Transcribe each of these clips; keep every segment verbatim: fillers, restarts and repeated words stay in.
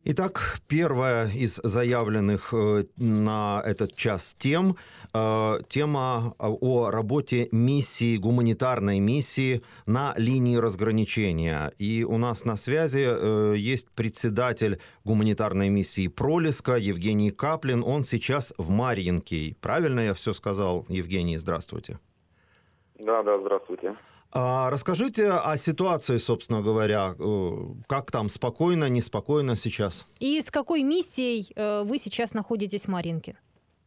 Итак, первая из заявленных на этот час тем, тема о работе миссии, гуманитарной миссии на линии разграничения. И у нас на связи есть председатель гуманитарной миссии «Пролеска» Евгений Каплин. Он сейчас в Марьинке. Правильно я все сказал, Евгений? Здравствуйте. Да, да, здравствуйте. А расскажите о ситуации, собственно говоря, как там, спокойно, неспокойно сейчас? И с какой миссией вы сейчас находитесь в Марьинке?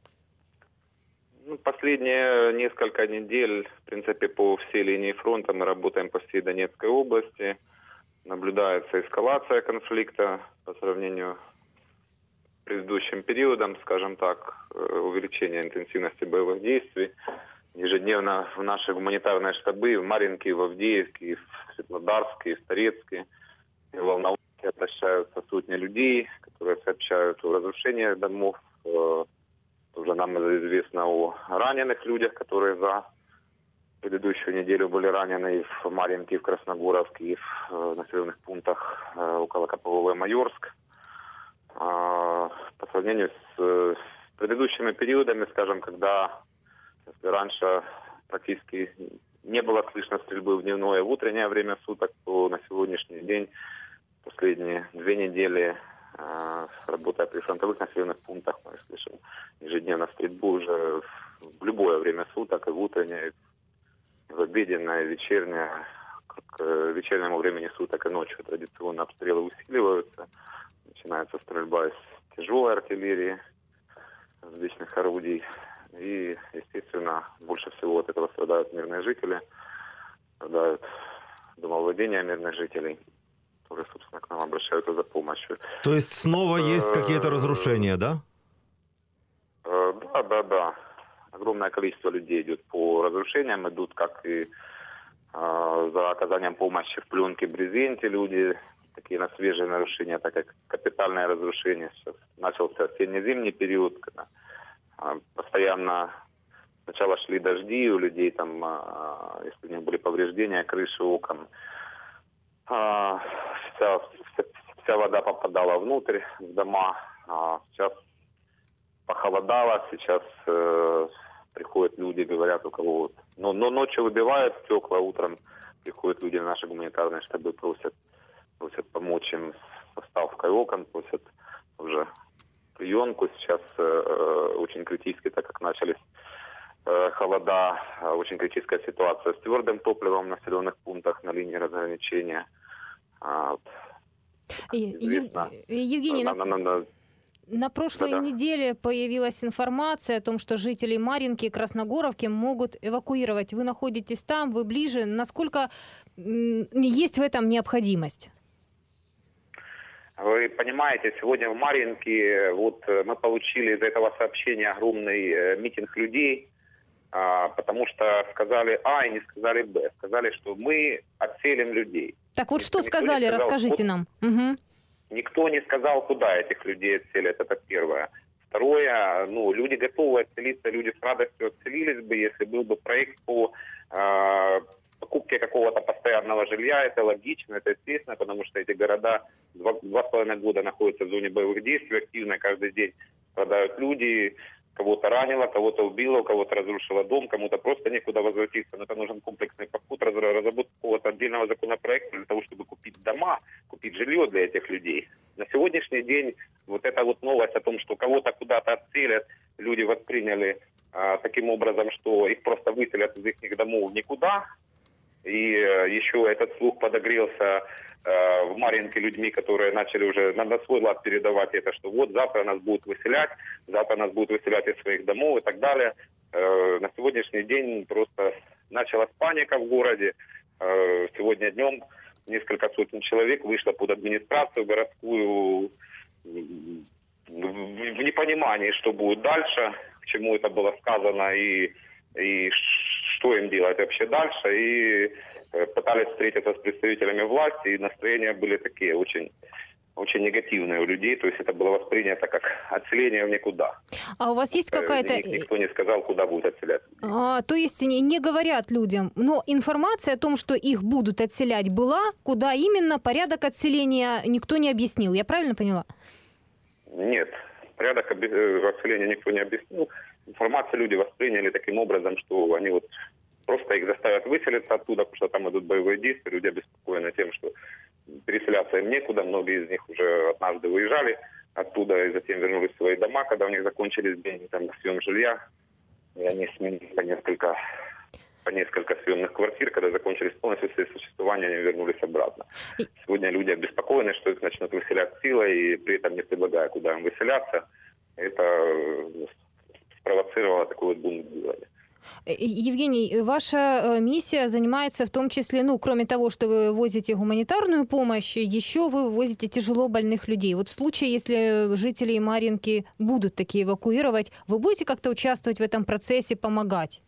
Ну, последние несколько недель, в принципе, по всей линии фронта мы работаем по всей Донецкой области. Наблюдается эскалация конфликта по сравнению с предыдущим периодом, скажем так, увеличение интенсивности боевых действий. Ежедневно в наши гуманитарные штабы в Марьинке, в Авдеевке, в Светлодарске, в Торецке, в Волновахе обращаются сотни людей, которые сообщают о разрушениях домов. Уже нам известно о раненых людях, которые за предыдущую неделю были ранены и в Марьинке, и в Красногоровке, и в населенных пунктах около Копылова и Майорск. По сравнению с предыдущими периодами, скажем, когда Если раньше практически не было слышно стрельбы в дневное и в утреннее время суток, то на сегодняшний день, последние две недели, э, работая при фронтовых населенных пунктах, мы слышим ежедневно стрельбу уже в любое время суток, и в утреннее, и в обеденное, и вечернее, к вечернему времени суток и ночью традиционно обстрелы усиливаются. Начинается стрельба из тяжелой артиллерии, различных орудий. И, естественно, больше всего от этого страдают мирные жители, страдают домовладения мирных жителей, которые, собственно, к нам обращаются за помощью. То есть снова есть какие-то разрушения, да? Да, да, да. Огромное количество людей идет по разрушениям, идут как и за оказанием помощи в пленке, брезенте люди, такие на свежие нарушения, так как капитальное разрушение. Сейчас начался осенне-зимний период, когда постоянно сначала шли дожди, у людей там, если у них были повреждения, крыши, окон, вся, вся, вся вода попадала внутрь в дома. Сейчас похолодало, сейчас э, приходят люди, говорят, у кого... Но, но ночью выбивают стекла, утром приходят люди на наши гуманитарные штабы, просят, просят помочь им с поставкой окон, просят уже приемку. Сейчас э, очень критически, так как начались э, холода, э, очень критическая ситуация с твердым топливом в населенных пунктах на линии разграничения. А, вот, известно, Евгений, на, на, на, на прошлой да, да. неделе появилась информация о том, что жители Марьинки и Красногоровки могут эвакуировать. Вы находитесь там, вы ближе. Насколько есть в этом необходимость? Вы понимаете, сегодня в Марьинке вот мы получили из этого сообщения огромный митинг людей, потому что сказали А и не сказали Б. Сказали, что мы отселим людей. Так вот, что сказали, сказал, расскажите куда... нам. Угу. Никто не сказал, куда этих людей отселят, это первое. Второе, ну, люди готовы отселиться, люди с радостью отселились бы, если был бы проект по... Э- покупки какого-то постоянного жилья, это логично, это естественно, потому что эти города два, два с половиной года находятся в зоне боевых действий, активно каждый день страдают люди, кого-то ранило, кого-то убило, у кого-то разрушило дом, кому-то просто некуда возвратиться. Но это нужен комплексный подход, разработка какого-то отдельного законопроекта для того, чтобы купить дома, купить жилье для этих людей. На сегодняшний день вот эта вот новость о том, что кого-то куда-то отселят, люди восприняли а, таким образом, что их просто выселят из их домов никуда. И э, еще этот слух подогрелся э, в Марьинке людьми, которые начали уже на, на свой лад передавать это, что вот завтра нас будут выселять, завтра нас будут выселять из своих домов и так далее. Э, на сегодняшний день просто началась паника в городе. Э, сегодня днем несколько сотен человек вышло под администрацию городскую в, в непонимании, что будет дальше, к чему это было сказано и, и что им делать вообще дальше, и пытались встретиться с представителями власти, и настроения были такие очень очень негативные у людей, то есть это было воспринято как отселение в никуда. А у вас есть какая-то... Никто не сказал, куда будут отселять. А, то есть не, не говорят людям, но информация о том, что их будут отселять, была, куда именно, порядок отселения никто не объяснил, я правильно поняла? Нет, порядок отселения никто не объяснил. Информацию люди восприняли таким образом, что они вот просто их заставят выселиться оттуда, потому что там идут боевые действия, люди обеспокоены тем, что переселяться им некуда, многие из них уже однажды выезжали оттуда и затем вернулись в свои дома, когда у них закончились деньги там, на съем жилья, и они сменили по несколько, по несколько съемных квартир, когда закончились полностью свои существования, они вернулись обратно. Сегодня люди обеспокоены, что их начнут выселять силой, и при этом не предлагая, куда им выселяться. Это спровоцировало такой вот бунт в городе. Евгений, ваша миссия занимается в том числе, ну, кроме того, что вы возите гуманитарную помощь, еще вы возите тяжело больных людей. Вот в случае, если жители Марьинки будут такие эвакуировать, вы будете как-то участвовать в этом процессе, помогать?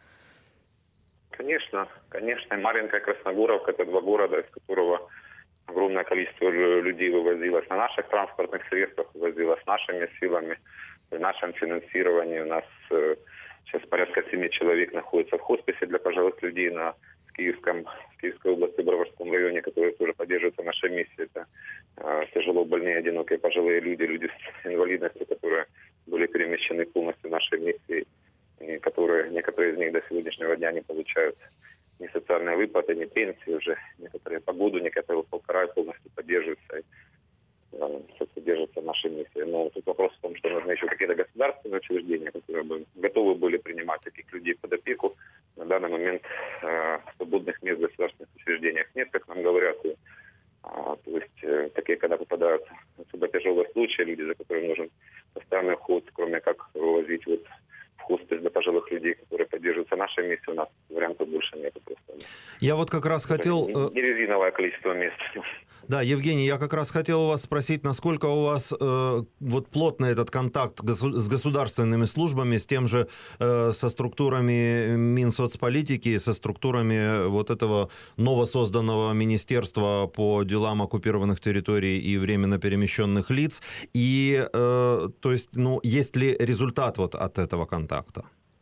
Конечно, конечно. Марьинка и Красногоровка – это два города, из которого огромное количество людей вывозилось на наших транспортных средствах, вывозилось нашими силами, при нашем финансировании. У нас сейчас порядка семи человек находится в хосписе для пожилых людей на Киевском, в Киевской области, Броварском районе, которые тоже поддерживаются нашей миссией. Это э, тяжело больные, одинокие пожилые люди, люди с инвалидностью, которые были перемещены полностью нашей миссией, и которые, некоторые из них до сегодняшнего дня не получают ни социальные выплаты, ни пенсии уже, некоторые по году, некоторые полтора полностью поддерживаются. Содержится нашей миссии. Но тут вопрос в том, что нужны еще какие-то государственные учреждения, которые бы готовы были принимать таких людей под опеку. На данный момент э, свободных мест в государственных учреждениях нет, как нам говорят. И, а, то есть э, такие, когда попадают особо тяжелые случаи, люди, за которыми нужен постоянный уход, кроме как вывозить вот в хоспис для пожилых людей, которые поддерживаются нашей миссией, у нас вариантов больше нет. Просто. Я вот как раз хотел... Не резиновое количество мест. Да, Евгений, я как раз хотел у вас спросить, насколько у вас э, вот плотный этот контакт с государственными службами, с тем же, э, со структурами Минсоцполитики, со структурами вот этого новосозданного министерства по делам оккупированных территорий и временно перемещенных лиц, и, э, то есть, ну, есть ли результат вот от этого контакта?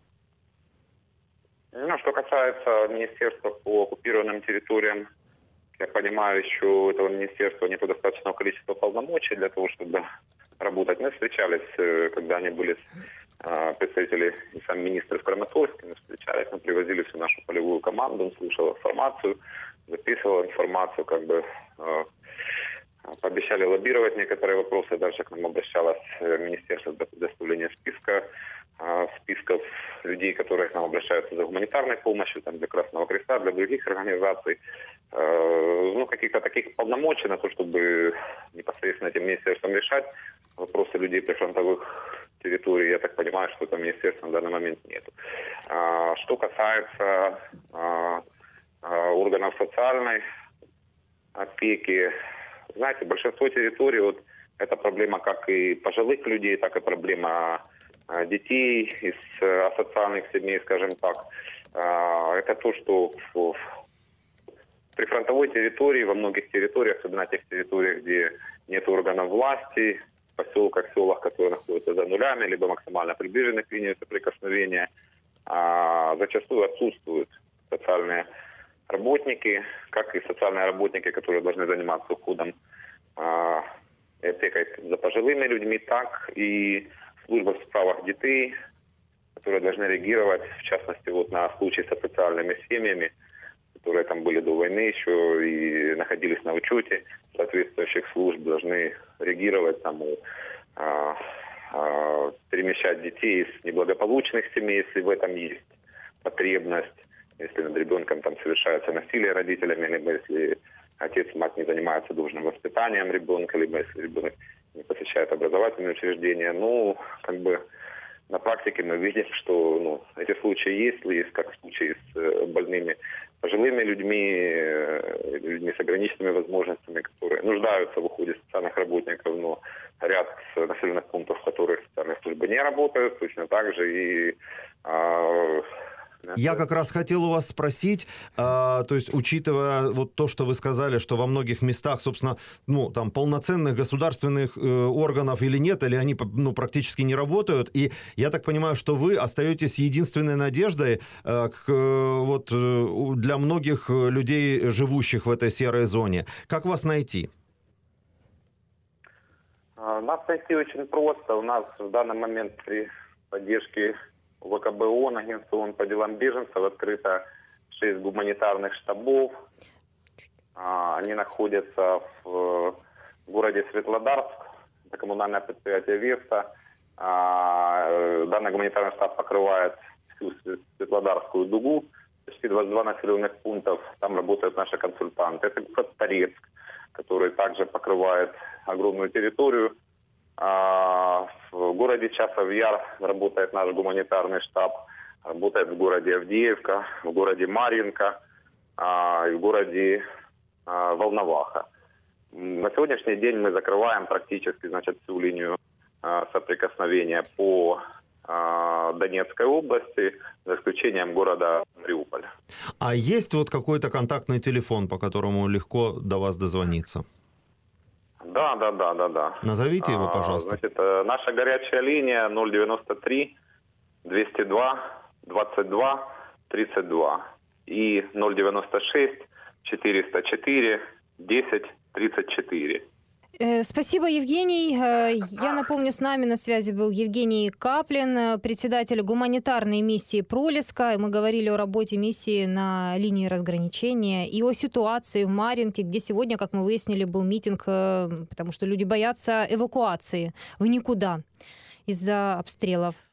Ну, что касается министерства по оккупированным территориям, я понимаю, еще у этого министерства нет достаточного количества полномочий для того, чтобы работать. Мы встречались, когда они были представители и сам министр в Краматорске, мы встречались, мы привозили всю нашу полевую команду, он слушал информацию, записывал информацию, как бы пообещали лоббировать некоторые вопросы. Дальше к нам обращалось министерство для предоставления списка, списков людей, которые к нам обращаются за гуманитарной помощью, там, для Красного Креста, для других организаций. Ну, каких-то таких полномочий на то, чтобы непосредственно этим министерством решать вопросы людей прифронтовых территорий, я так понимаю, что это министерства на данный момент нет. Что касается органов социальной опеки, знаете, большинство территорий, вот, это проблема как и пожилых людей, так и проблема детей из асоциальных семей, скажем так. Это то, что в прифронтовой территории, во многих территориях, особенно тех территориях, где нет органов власти, в поселках, селах, которые находятся за нулями, либо максимально приближены к линии соприкосновения, зачастую отсутствуют социальные работники, как и социальные работники, которые должны заниматься уходом и опекой за пожилыми людьми, так и служба в справах детей, которые должны реагировать, в частности, вот на случаи с социальными семьями, которые там были до войны еще и находились на учете соответствующих служб, должны реагировать, там, а, а, перемещать детей из неблагополучных семей, если в этом есть потребность, если над ребенком там совершается насилие родителями, либо если отец и мать не занимаются должным воспитанием ребенка, либо если ребенок не посещает образовательные учреждения. Ну, как бы на практике мы видим, что ну, эти случаи есть, есть как случаи с больными пожилыми людьми, людьми с ограниченными возможностями, которые нуждаются в уходе социальных работников, но ряд населенных пунктов, в которых социальные службы не работают, точно так же и а, ответственность. Я как раз хотел у вас спросить, а, то есть учитывая вот то, что вы сказали, что во многих местах, собственно, ну, там полноценных государственных э, органов или нет, или они ну, практически не работают, и я так понимаю, что вы остаетесь единственной надеждой э, к, э, вот, э, для многих людей, живущих в этой серой зоне. Как вас найти? Нас найти очень просто. У нас в данный момент при поддержке ВКБ ООН, Агентства ООН по делам беженцев, открыто шесть гуманитарных штабов. Они находятся в городе Светлодарск, это коммунальное предприятие «Веста». Данный гуманитарный штаб покрывает всю Светлодарскую дугу, почти двадцать два населенных пунктов, там работают наши консультанты. Это город Торецк, который также покрывает огромную территорию. В городе Часов Яр работает наш гуманитарный штаб, работает в городе Авдеевка, в городе Марьинка и в городе Волноваха. На сегодняшний день мы закрываем практически, значит, всю линию соприкосновения по Донецкой области, за исключением города Мариуполь. А есть вот какой-то контактный телефон, по которому легко до вас дозвониться? Да, да, да, да, да. Назовите его, пожалуйста. Значит, наша горячая линия ноль девяносто три двести два двадцать два тридцать два и ноль девяносто шесть четыреста четыре десять тридцать четыре. Спасибо, Евгений. Я напомню, с нами на связи был Евгений Каплин, председатель гуманитарной миссии «Пролеска». Мы говорили о работе миссии на линии разграничения и о ситуации в Марьинке, где сегодня, как мы выяснили, был митинг, потому что люди боятся эвакуации в никуда из-за обстрелов.